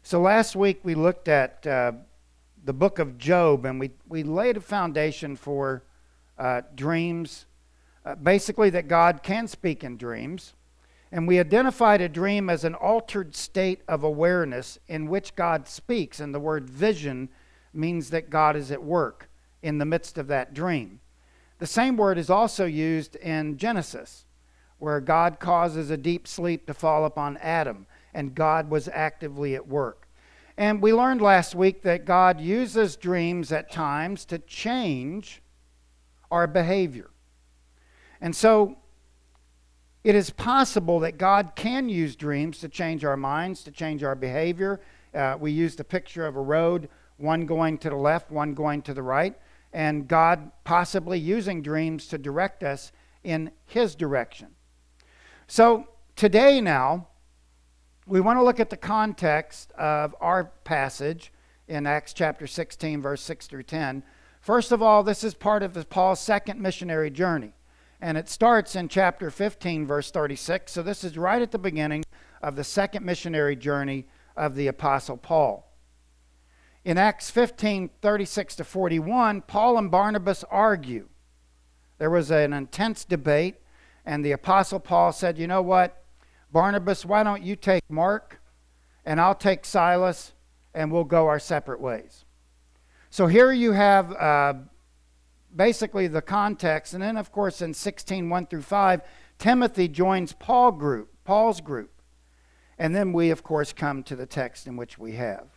So last week we looked at the book of Job, and we laid a foundation for dreams, basically that God can speak in dreams. And we identified a dream as an altered state of awareness in which God speaks. And the word vision means that God is at work in the midst of that dream. The same word is also used in Genesis, where God causes a deep sleep to fall upon Adam, and God was actively at work. And we learned last week that God uses dreams at times to change our behavior. And so it is possible that God can use dreams to change our minds, to change our behavior. We used a picture of a road, one going to the left, one going to the right, and God possibly using dreams to direct us in His direction. So today now, we want to look at the context of our passage in Acts chapter 16, verse 6 through 10. First of all, this is part of Paul's second missionary journey. And it starts in chapter 15, verse 36. So this is right at the beginning of the second missionary journey of the Apostle Paul. In Acts 15, 36 to 41, Paul and Barnabas argue. There was an intense debate, and the Apostle Paul said, you know what, Barnabas, why don't you take Mark, and I'll take Silas, and we'll go our separate ways. So here you have basically the context. And then, of course, in 16, 1 through 5, Timothy joins Paul's group. And then we, of course, come to the text in which we have.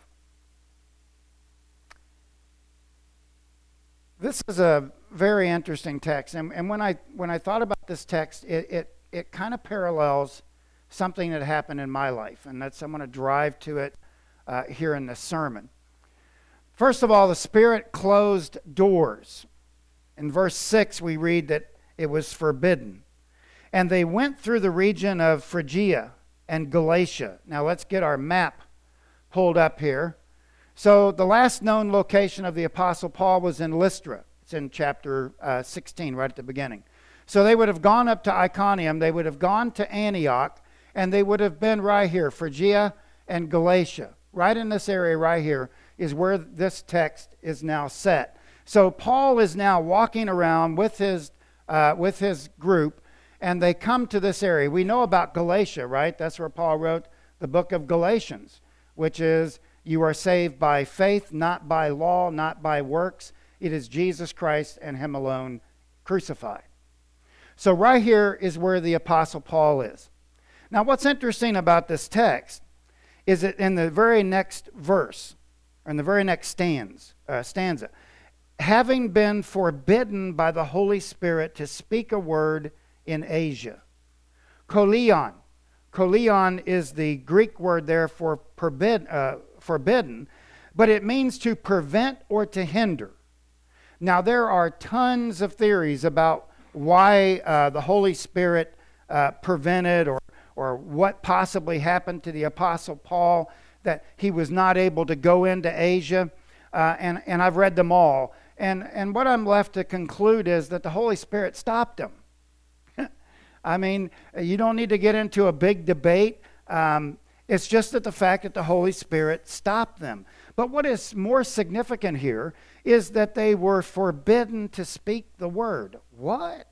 This is a very interesting text. And when I thought about this text, it kind of parallels something that happened in my life. And that's, I'm going to drive to it here in this sermon. First of all, the Spirit closed doors. In verse 6, we read that it was forbidden. And they went through the region of Phrygia and Galatia. Now let's get our map pulled up here. So the last known location of the Apostle Paul was in Lystra. It's in chapter 16, right at the beginning. So they would have gone up to Iconium, they would have gone to Antioch, and they would have been right here, Phrygia and Galatia. Right in this area right here is where this text is now set. So Paul is now walking around with his group, and they come to this area. We know about Galatia, right? That's where Paul wrote the book of Galatians, which is, you are saved by faith, not by law, not by works. It is Jesus Christ and Him alone crucified. So right here is where the Apostle Paul is. Now what's interesting about this text is that in the very next verse, or in the very next stanza, having been forbidden by the Holy Spirit to speak a word in Asia. Koleon. Koleon is the Greek word there for forbidden, but it means to prevent or to hinder. Now there are tons of theories about why the Holy Spirit prevented or what possibly happened to the Apostle Paul, that he was not able to go into Asia, and I've read them all. And what I'm left to conclude is that the Holy Spirit stopped him. I mean, you don't need to get into a big debate. It's just that the fact that the Holy Spirit stopped them. But what is more significant here is that they were forbidden to speak the word. What?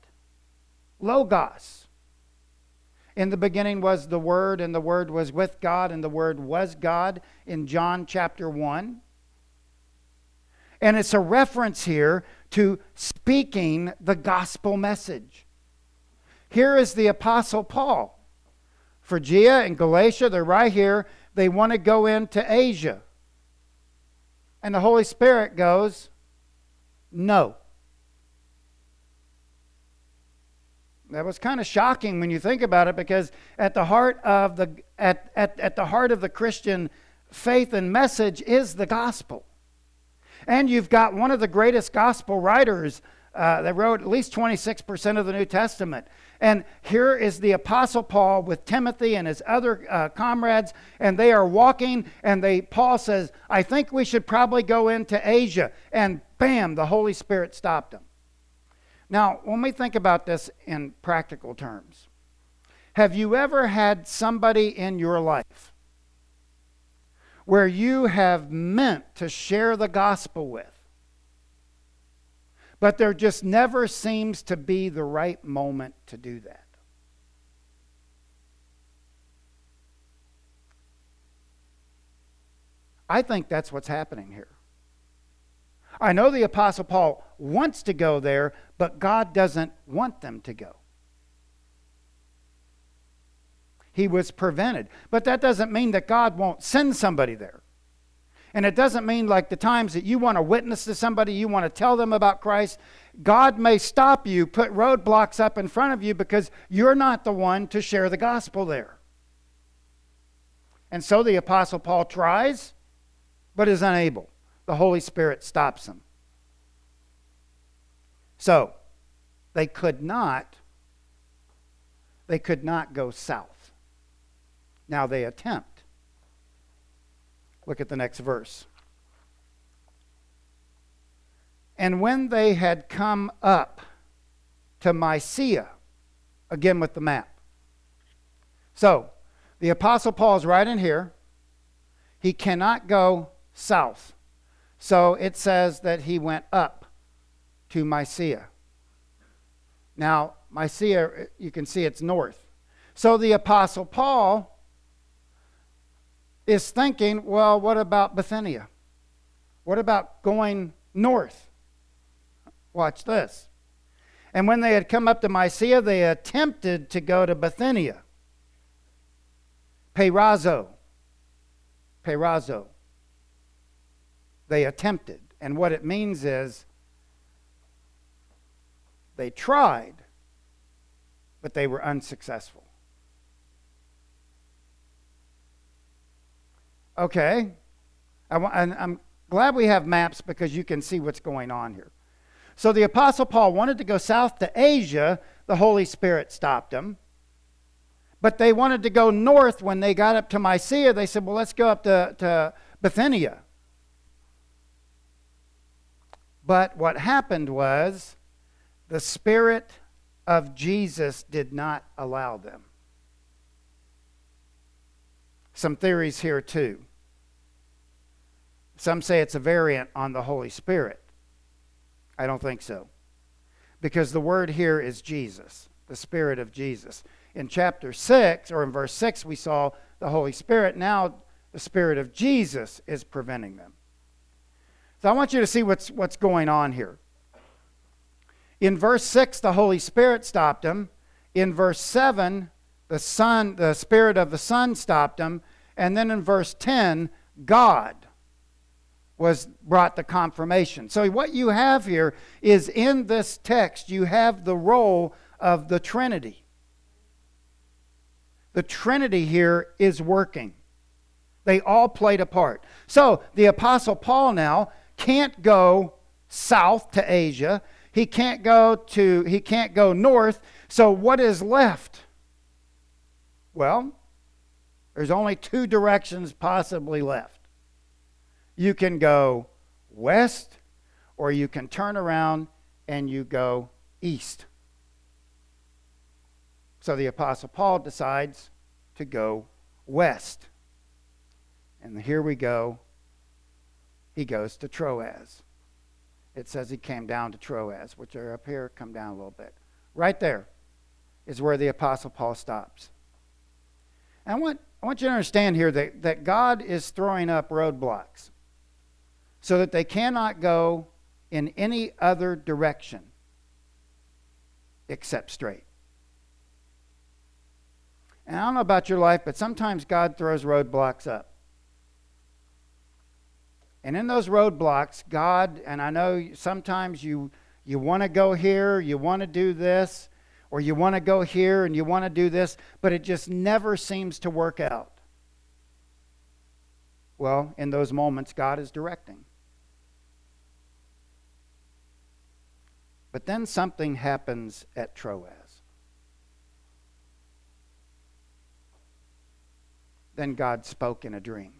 Logos. In the beginning was the Word, and the Word was with God, and the Word was God, in John chapter 1. And it's a reference here to speaking the gospel message. Here is the Apostle Paul. Phrygia and Galatia, they're right here. They want to go into Asia. And the Holy Spirit goes, no. That was kind of shocking when you think about it, because at the heart of the Christian faith and message is the gospel. And you've got one of the greatest gospel writers that wrote at least 26% of the New Testament. And here is the Apostle Paul with Timothy and his other comrades, and they are walking, and Paul says, I think we should probably go into Asia. And bam, the Holy Spirit stopped them. Now, when we think about this in practical terms, have you ever had somebody in your life where you have meant to share the gospel with, but there just never seems to be the right moment to do that. I think that's what's happening here. I know the Apostle Paul wants to go there, but God doesn't want them to go. He was prevented. But that doesn't mean that God won't send somebody there. And it doesn't mean like the times that you want to witness to somebody, you want to tell them about Christ, God may stop you, put roadblocks up in front of you because you're not the one to share the gospel there. And so the Apostle Paul tries, but is unable. The Holy Spirit stops him. So, they could not go south. Now they attempt. Look at the next verse. And when they had come up to Mysia, again with the map. So, the Apostle Paul is right in here. He cannot go south. So it says that he went up to Mysia. Now, Mysia, you can see it's north. So the Apostle Paul is thinking, well, what about Bithynia? What about going north? Watch this. And when they had come up to Mysia, they attempted to go to Bithynia. Peirazo. They attempted. And what it means is they tried, but they were unsuccessful. Okay. I'm glad we have maps because you can see what's going on here. So the Apostle Paul wanted to go south to Asia. The Holy Spirit stopped him. But they wanted to go north. When they got up to Mysia, they said, well, let's go up to Bithynia. But what happened was the Spirit of Jesus did not allow them. Some theories here too. Some say it's a variant on the Holy Spirit. I don't think so. Because the word here is Jesus, the Spirit of Jesus. In chapter 6, or in verse 6, we saw the Holy Spirit. Now the Spirit of Jesus is preventing them. So I want you to see what's going on here. In verse 6, the Holy Spirit stopped him. In verse 7, the Spirit of the Son stopped him. And then in verse 10, God was brought to confirmation. So what you have here is in this text, you have the role of the Trinity. The Trinity here is working. They all played a part. So the Apostle Paul now can't go south to Asia. He can't go north. So what is left? Well, there's only two directions possibly left. You can go west, or you can turn around and you go east. So the Apostle Paul decides to go west. And here we go. He goes to Troas. It says he came down to Troas, which are up here, come down a little bit. Right there is where the Apostle Paul stops. And I want you to understand here that God is throwing up roadblocks so that they cannot go in any other direction except straight. And I don't know about your life, but sometimes God throws roadblocks up. And in those roadblocks, God, and I know sometimes you want to go here, you want to do this, or you want to go here and you want to do this, but it just never seems to work out. Well, in those moments, God is directing. But then something happens at Troas. Then God spoke in a dream.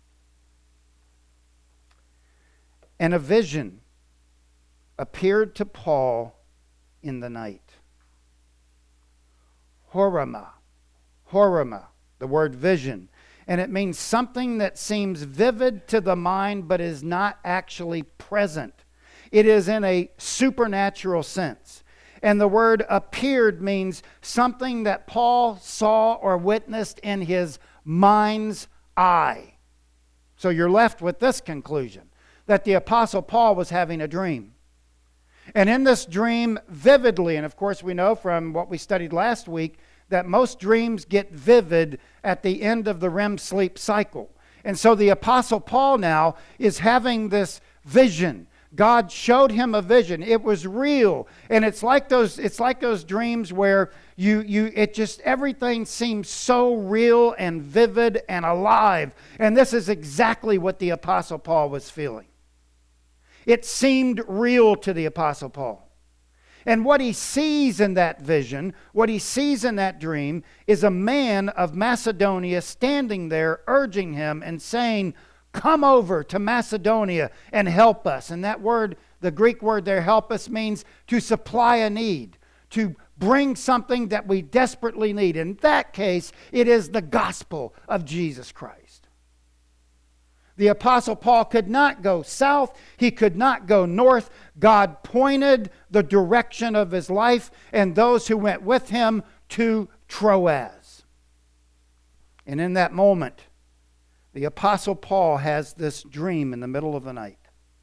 And a vision appeared to Paul in the night. Horama, the word vision. And it means something that seems vivid to the mind but is not actually present. It is in a supernatural sense. And the word appeared means something that Paul saw or witnessed in his mind's eye. So you're left with this conclusion, that the Apostle Paul was having a dream. And in this dream, vividly, and of course we know from what we studied last week, that most dreams get vivid at the end of the REM sleep cycle. And so the Apostle Paul now is having this vision. God showed him a vision. It was real. And it's like those dreams where everything seems so real and vivid and alive. And this is exactly what the Apostle Paul was feeling. It seemed real to the Apostle Paul. And what he sees in that vision, what he sees in that dream, is a man of Macedonia standing there urging him and saying, "Come over to Macedonia and help us." And that word, the Greek word there, help us, means to supply a need, to bring something that we desperately need. In that case, it is the gospel of Jesus Christ. The Apostle Paul could not go south. He could not go north. God pointed the direction of his life and those who went with him to Troas. And in that moment, the Apostle Paul has this dream in the middle of the night.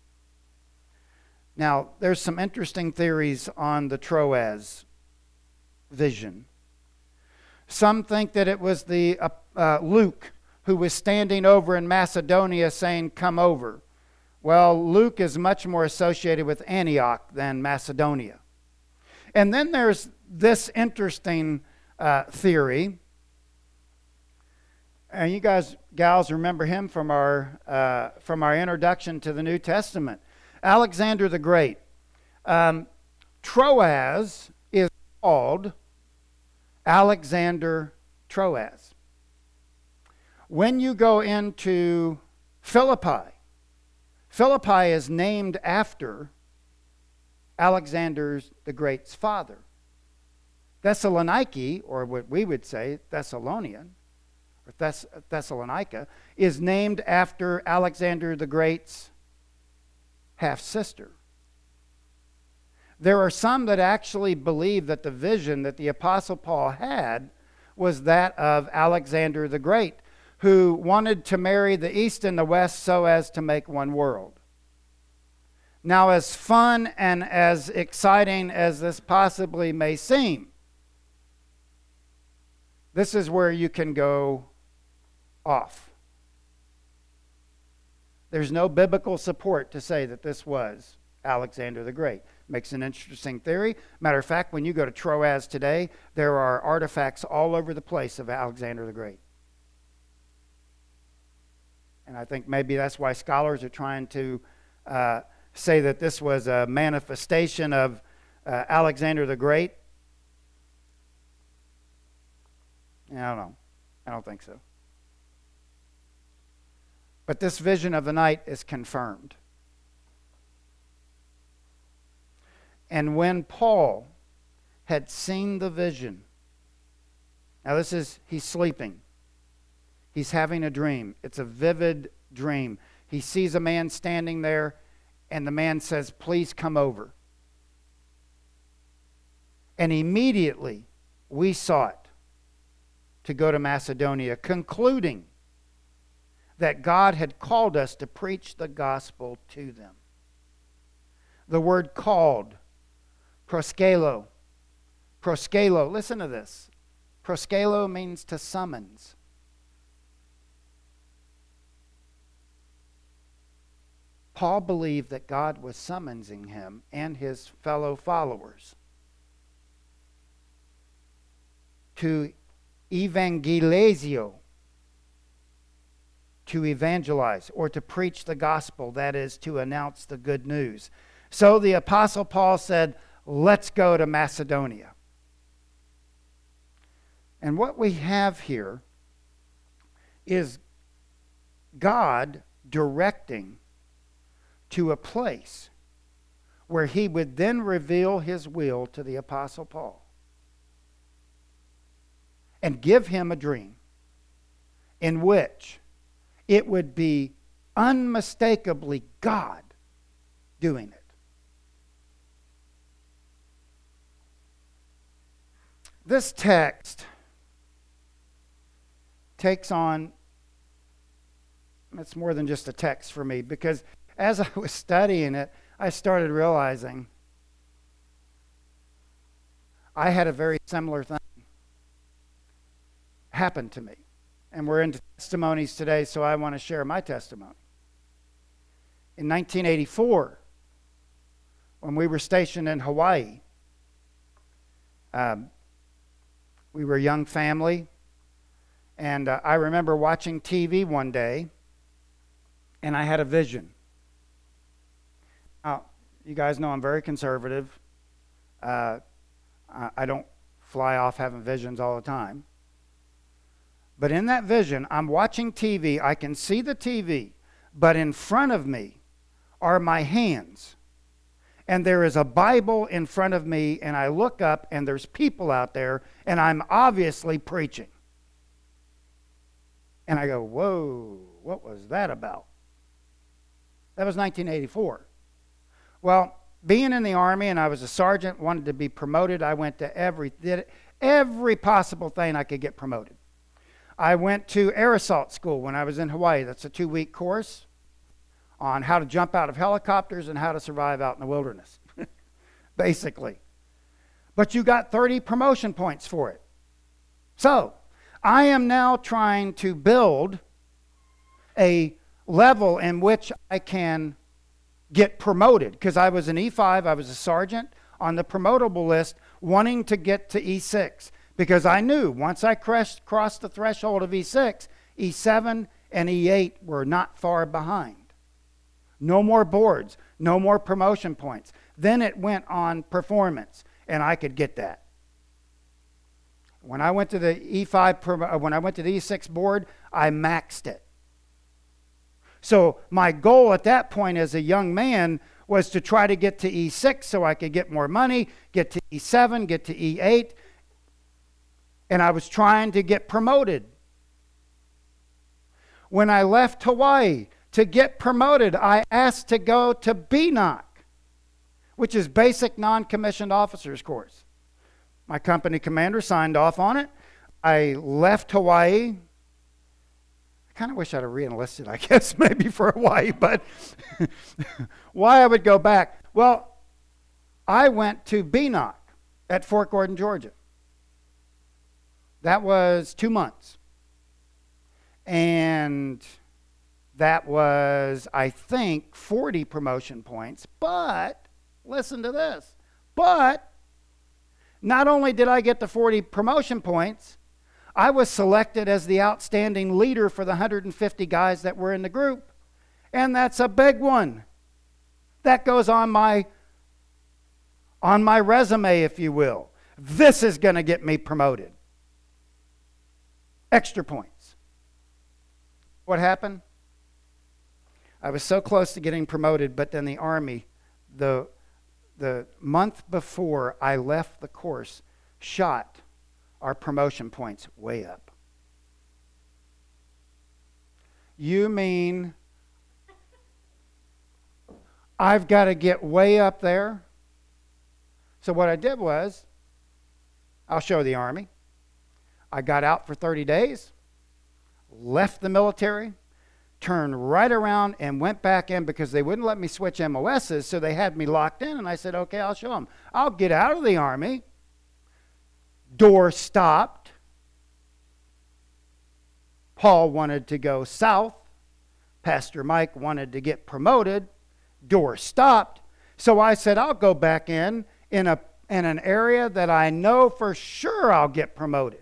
Now, there's some interesting theories on the Troas vision. Some think that it was the Luke who was standing over in Macedonia saying, "Come over." Well, Luke is much more associated with Antioch than Macedonia. And then there's this interesting theory. And you gals remember him from our introduction to the New Testament. Alexander the Great. Troas is called Alexander Troas. When you go into Philippi, Philippi is named after Alexander the Great's father. Thessaloniki, or what we would say Thessalonian, or Thessalonica, is named after Alexander the Great's half-sister. There are some that actually believe that the vision that the Apostle Paul had was that of Alexander the Great, who wanted to marry the East and the West so as to make one world. Now, as fun and as exciting as this possibly may seem, this is where you can go off. There's no biblical support to say that this was Alexander the Great. Makes an interesting theory. Matter of fact, when you go to Troas today, there are artifacts all over the place of Alexander the Great. And I think maybe that's why scholars are trying to say that this was a manifestation of Alexander the Great. I don't know. I don't think so. But this vision of the night is confirmed. And when Paul had seen the vision, now he's sleeping. He's having a dream. It's a vivid dream. He sees a man standing there, and the man says, "Please come over." And immediately we sought to go to Macedonia, concluding that God had called us to preach the gospel to them. The word called, proskalo. Proskalo, listen to this. Proskalo means to summons. Paul believed that God was summoning him and his fellow followers to evangelizio, to evangelize, or to preach the gospel, that is, to announce the good news. So the Apostle Paul said, "Let's go to Macedonia." And what we have here is God directing to a place where he would then reveal his will to the Apostle Paul and give him a dream in which it would be unmistakably God doing it. This text takes on, it's more than just a text for me, because as I was studying it, I started realizing I had a very similar thing happen to me. And we're into testimonies today, so I want to share my testimony. In 1984, when we were stationed in Hawaii, we were a young family, and I remember watching TV one day, and I had a vision. Now, you guys know I'm very conservative. I don't fly off having visions all the time. But in that vision, I'm watching TV. I can see the TV, but in front of me are my hands. And there is a Bible in front of me, and I look up, and there's people out there, and I'm obviously preaching. And I go, whoa, what was that about? That was 1984. Well, being in the Army, and I was a sergeant, wanted to be promoted, I went to every possible thing I could get promoted. I went to air assault school when I was in Hawaii. That's a 2-week course on how to jump out of helicopters and how to survive out in the wilderness, basically. But you got 30 promotion points for it. So, I am now trying to build a level in which I can get promoted, because I was an E5, I was a sergeant on the promotable list, wanting to get to E6. Because I knew once I crossed the threshold of E6, E7 and E8 were not far behind. No more boards, no more promotion points. Then it went on performance, and I could get that. When I went to the E6 board, I maxed it. So my goal at that point as a young man was to try to get to E6 so I could get more money, get to E7, get to E8, and I was trying to get promoted. When I left Hawaii to get promoted, I asked to go to BNOC, which is Basic Non-Commissioned Officers Course. My company commander signed off on it. I left Hawaii. I kind of wish I'd have re-enlisted, I guess, maybe for Hawaii, but why I would go back? Well, I went to BNOC at Fort Gordon, Georgia. That was 2 months. And that was, I think, 40 promotion points. But, listen to this. But, not only did I get the 40 promotion points, I was selected as the outstanding leader for the 150 guys that were in the group. And that's a big one. That goes on my resume, if you will. This is going to get me promoted. Extra points. What happened? I was so close to getting promoted, but then the Army, the month before I left the course, shot our promotion points way up. You mean I've got to get way up there? So what I did was, I'll show the Army. I got out for 30 days, left the military, turned right around and went back in because they wouldn't let me switch MOSs, so they had me locked in, and I said, okay, I'll show them. I'll get out of the Army. Door stopped. Paul wanted to go south. Pastor Mike wanted to get promoted. Door stopped. So I said, I'll go back in an area that I know for sure I'll get promoted.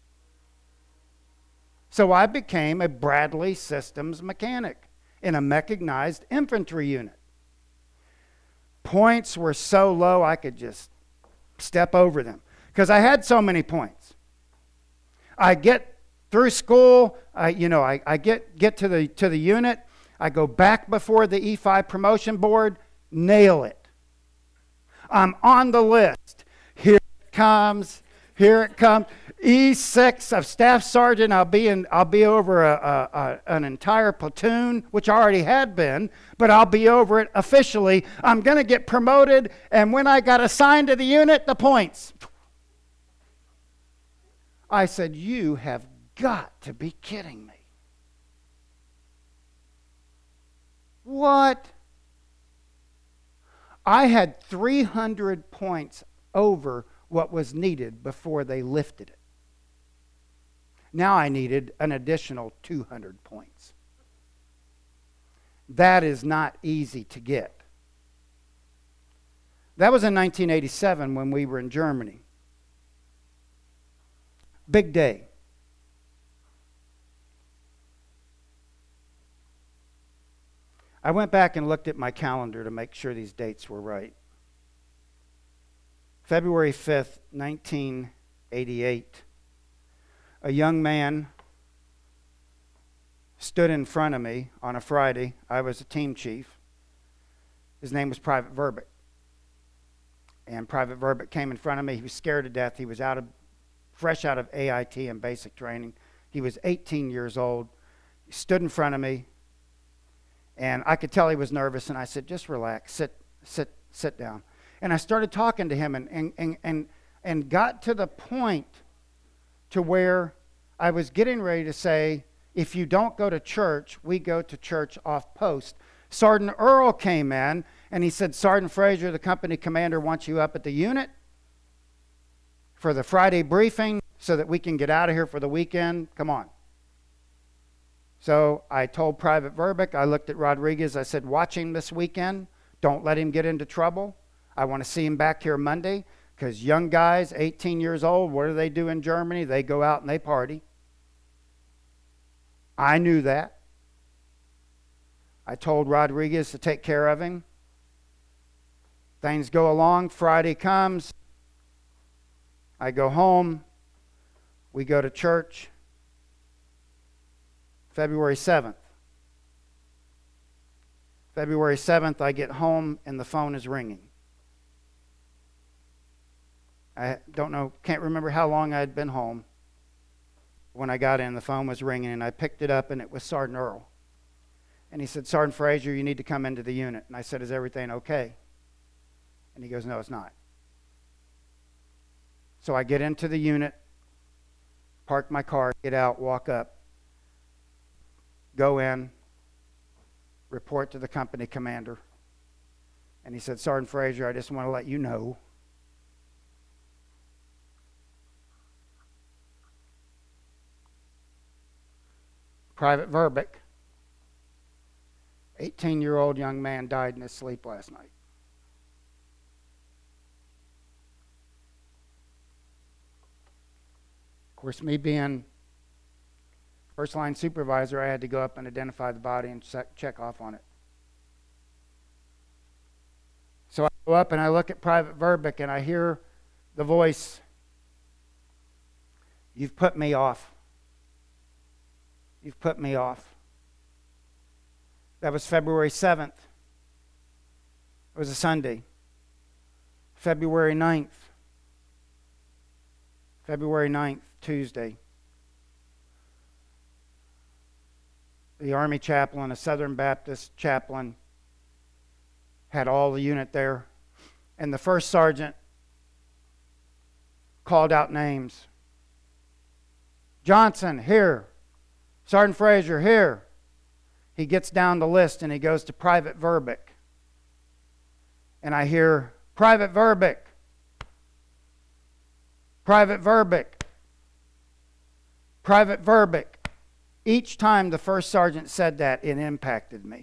So I became a Bradley Systems mechanic in a mechanized infantry unit. Points were so low I could just step over them because I had so many points. I get through school, I get to the unit, I go back before the E5 promotion board, nail it. I'm on the list. Here it comes. Here it comes. E6 of staff sergeant. I'll be over an entire platoon, which I already had been, but I'll be over it officially. I'm going to get promoted, and when I got assigned to the unit, the points. I said, you have got to be kidding me. What? I had 300 points over what was needed before they lifted it. Now I needed an additional 200 points. That is not easy to get. That was in 1987 when we were in Germany. Big day. I went back and looked at my calendar to make sure these dates were right. February 5th, 1988, a young man stood in front of me on a Friday. I was a team chief. His name was Private Verbeck. And Private Verbeck came in front of me. He was scared to death. He was fresh out of AIT and basic training. He was 18 years old. He stood in front of me, and I could tell he was nervous, and I said, just relax, sit down. And I started talking to him and got to the point to where I was getting ready to say, if you don't go to church, we go to church off post. Sergeant Earl came in, and he said, Sergeant Frazier, the company commander wants you up at the unit for the Friday briefing so that we can get out of here for the weekend. Come on. So I told Private Verbeck, I looked at Rodriguez, I said, watch him this weekend. Don't let him get into trouble. I want to see him back here Monday, because young guys, 18 years old, what do they do in Germany? They go out and they party. I knew that. I told Rodriguez to take care of him. Things go along. Friday comes. I go home. We go to church. February 7th. February 7th, I get home and the phone is ringing. I don't know, can't remember how long I had been home. When I got in, the phone was ringing, and I picked it up, and it was Sergeant Earl. And he said, Sergeant Frazier, you need to come into the unit. And I said, is everything okay? And he goes, no, it's not. So I get into the unit, park my car, get out, walk up, go in, report to the company commander. And he said, Sergeant Frazier, I just want to let you know Private Verbeck, 18-year-old young man, died in his sleep last night. Of course, me being first line supervisor, I had to go up and identify the body and check off on it. So I go up and I look at Private Verbeck and I hear the voice, you've put me off. You've put me off. That was February 7th. It was a Sunday. February 9th. February 9th, Tuesday. The Army chaplain, a Southern Baptist chaplain, had all the unit there. And the first sergeant called out names. Johnson, here. Sergeant Frazier, here. He gets down the list and he goes to Private Verbeck. And I hear, Private Verbeck. Private Verbeck. Private Verbeck. Each time the first sergeant said that, it impacted me.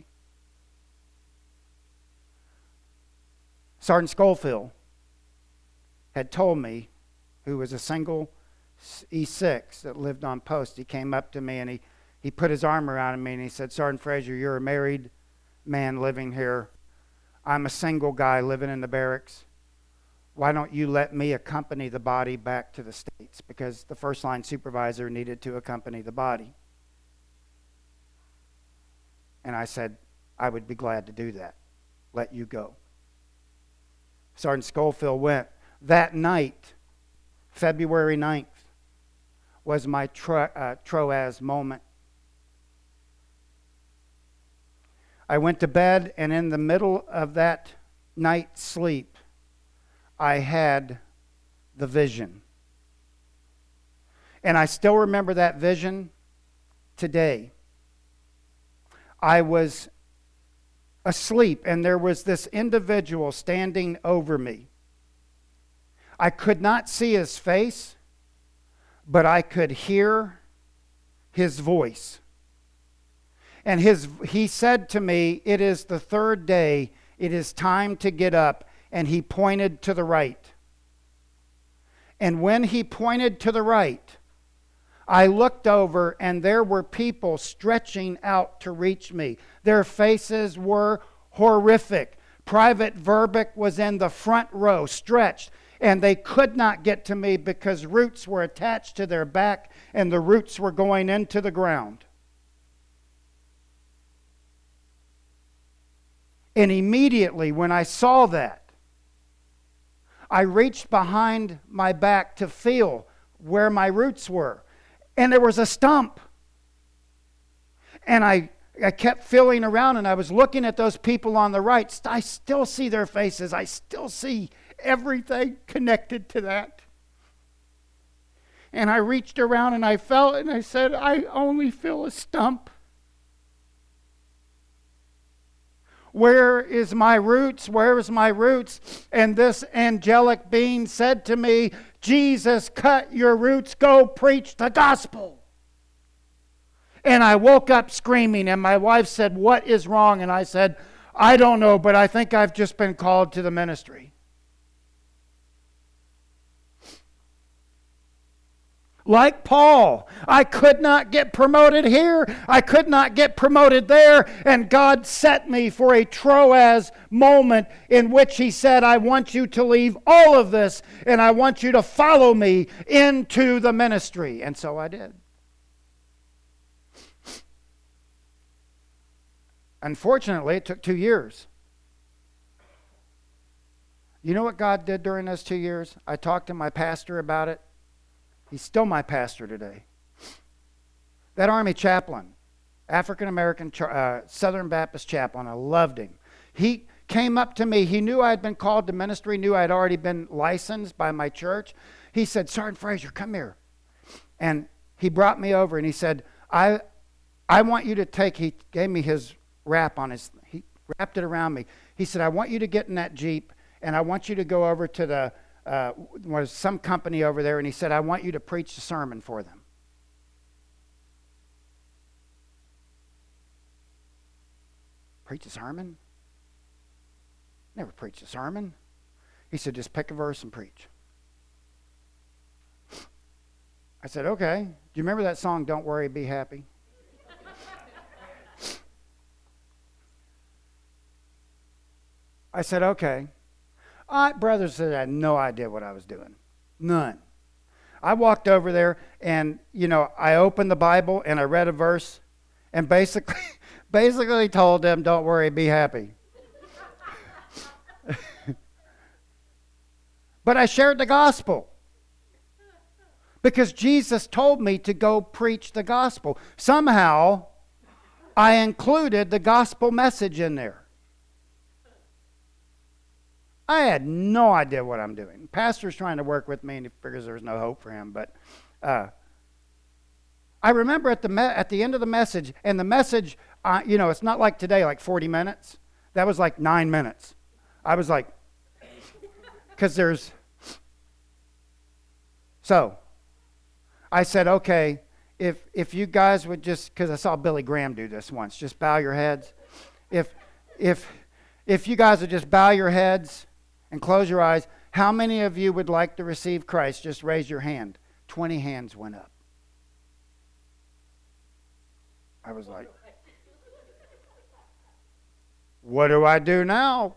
Sergeant Schofield had told me, who was a single E6 that lived on post, he came up to me and he put his arm around me and he said, Sergeant Frazier, you're a married man living here. I'm a single guy living in the barracks. Why don't you let me accompany the body back to the States? Because the first line supervisor needed to accompany the body. And I said, I would be glad to do that. Let you go. Sergeant Schofield went. That night, February 9th was my Troas moment. I went to bed, and in the middle of that night's sleep, I had the vision. And I still remember that vision today. I was asleep, and there was this individual standing over me. I could not see his face, but I could hear his voice. And he said to me, "It is the third day. It is time to get up." And he pointed to the right. And when he pointed to the right, I looked over, and there were people stretching out to reach me. Their faces were horrific. Private Verbeek was in the front row, stretched, and they could not get to me because roots were attached to their back, and the roots were going into the ground. And immediately when I saw that, I reached behind my back to feel where my roots were. And there was a stump. And I kept feeling around, and I was looking at those people on the right. I still see their faces. I still see everything connected to that. And I reached around, and I felt, and I said, "I only feel a stump. Where is my roots? Where is my roots?" And this angelic being said to me, "Jesus cut your roots. Go preach the gospel." And I woke up screaming, and my wife said, "What is wrong?" And I said, "I don't know, but I think I've just been called to the ministry." Like Paul, I could not get promoted here. I could not get promoted there. And God set me for a Troas moment in which He said, "I want you to leave all of this, and I want you to follow me into the ministry." And so I did. Unfortunately, it took 2 years. You know what God did during those 2 years? I talked to my pastor about it. He's still my pastor today. That Army chaplain, African-American Southern Baptist chaplain, I loved him. He came up to me. He knew I had been called to ministry, knew I had already been licensed by my church. He said, "Sergeant Frazier, come here." And he brought me over, and he said, I want you to take," he gave me his wrap on his, he wrapped it around me. He said, "I want you to get in that Jeep, and I want you to go over to the was some company over there," and he said, "I want you to preach a sermon for them." Preach a sermon? Never preached a sermon. He said, "Just pick a verse and preach." I said, "Okay." Do you remember that song, "Don't Worry, Be Happy"? I said, "Okay." Brothers said I had no idea what I was doing. None. I walked over there, and, I opened the Bible, and I read a verse, and basically told them, "Don't worry, be happy." But I shared the gospel because Jesus told me to go preach the gospel. Somehow, I included the gospel message in there. I had no idea what I'm doing. The pastor's trying to work with me, and he figures there's no hope for him. But I remember at the end of the message, and the message, it's not like today, like 40 minutes. That was like 9 minutes. I was like, because there's... So, I said, "Okay, if you guys would just," because I saw Billy Graham do this once, just bow your heads. If you guys would just bow your heads and close your eyes, how many of you would like to receive Christ? Just raise your hand. 20 hands went up. I was like, what do I do now?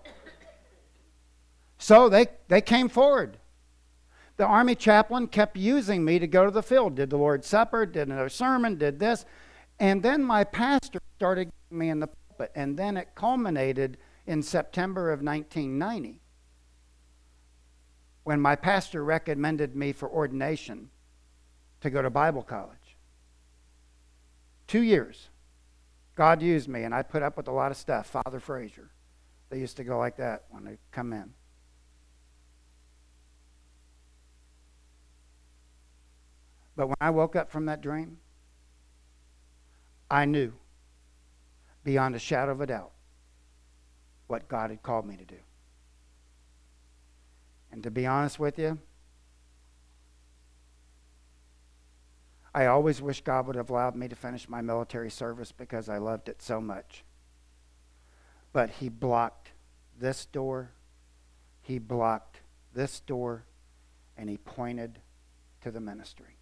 So they came forward. The Army chaplain kept using me to go to the field. Did the Lord's Supper, did another sermon, did this. And then my pastor started getting me in the pulpit. And then it culminated in September of 1990. when my pastor recommended me for ordination to go to Bible college. 2 years. God used me, and I put up with a lot of stuff. Father Frazier. They used to go like that when they come in. But when I woke up from that dream, I knew beyond a shadow of a doubt what God had called me to do. And to be honest with you, I always wish God would have allowed me to finish my military service because I loved it so much. But He blocked this door, He blocked this door, and He pointed to the ministry.